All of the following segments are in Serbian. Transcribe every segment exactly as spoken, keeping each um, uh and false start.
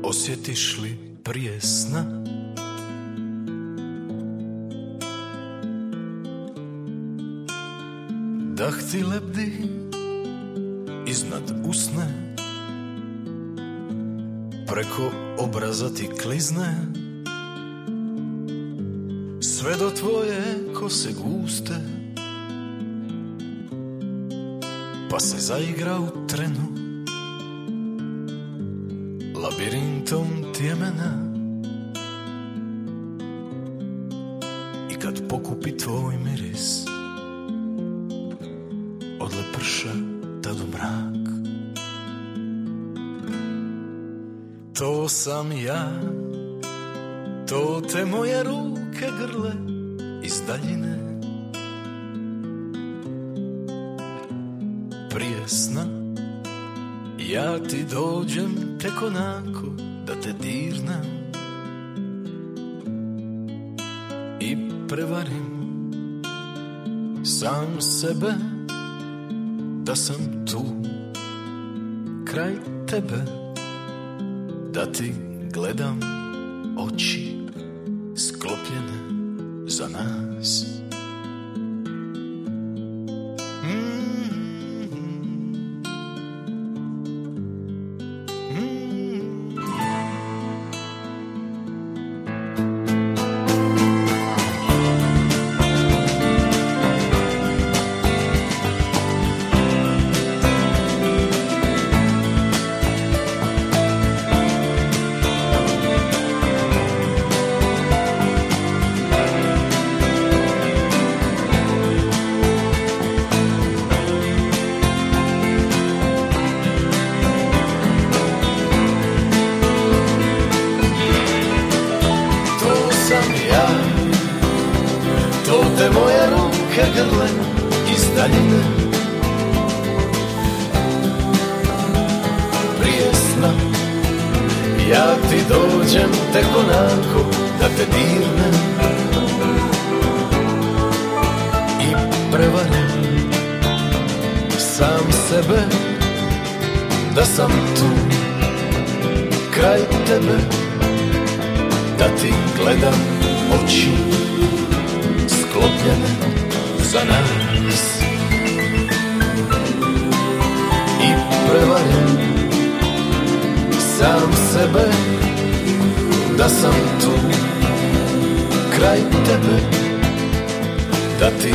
Osjetiš li prije sna dah ti lebdi iznad usne, preko obraza ti klizne, sve do tvoje kose guste, pa se zaigra u trenu labirintom tjemena. I kad pokupi tvoj miris, odleprša tad u mrak. To sam ja, to te moje ruke grle iz daljine. Prije sna ja ti dođem tek onako da te dirnem i prevarim sam sebe da sam tu kraj tebe, da ti gledam oči sklopljene za nas.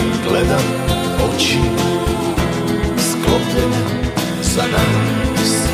Oči sklopljene za nas.